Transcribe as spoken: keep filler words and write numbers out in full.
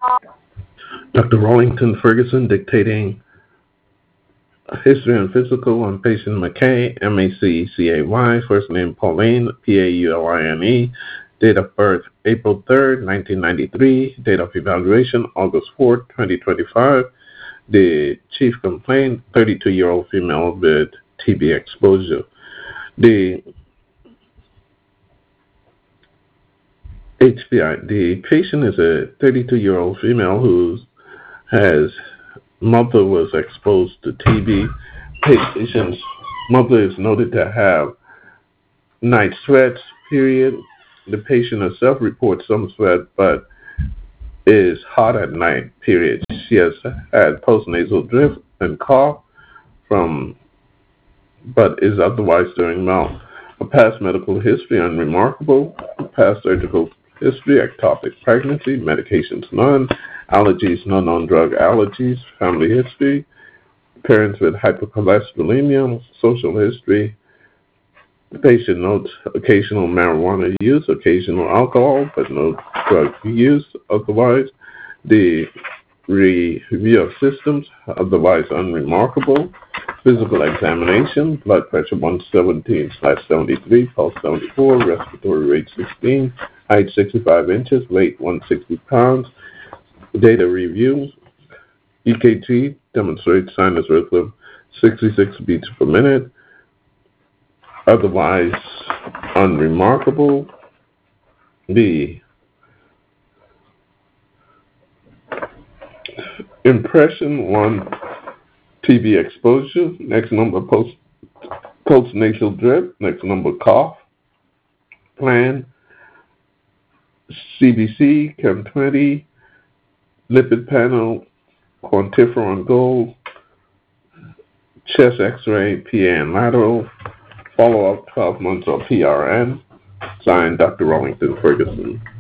Doctor Rawlington Ferguson dictating history and physical on patient McKay, M A C C A Y, first name Pauline, P A U L I N E, date of birth April third, nineteen ninety-three, date of evaluation August fourth, twenty twenty-five. The chief complaint, thirty-two-year-old female with T B exposure. The H P I, the patient is a thirty-two-year-old female who has mother was exposed to T B. Patient's mother is noted to have night sweats, period. The patient herself reports some sweat, but is hot at night, period. She has had postnasal drip and cough from, but is otherwise doing well. A past medical history unremarkable. Past surgical history, ectopic pregnancy, medications none, allergies, no known drug allergies, family history, parents with hypercholesterolemia, social history. The patient notes occasional marijuana use, occasional alcohol, but no drug use otherwise. The review of systems, otherwise unremarkable. Physical examination, blood pressure one seventeen slash seventy-three, pulse seventy-four, respiratory rate sixteen, height sixty-five inches, weight one hundred sixty pounds. Data review, E K G demonstrates sinus rhythm sixty-six beats per minute, otherwise unremarkable. The impression one, T B exposure, next number post postnasal drip, next number cough, plan, C B C, Chem twenty, lipid panel, quantiferon gold, chest x-ray, P A and lateral, follow-up twelve months or P R N, signed Doctor Rawlington Ferguson.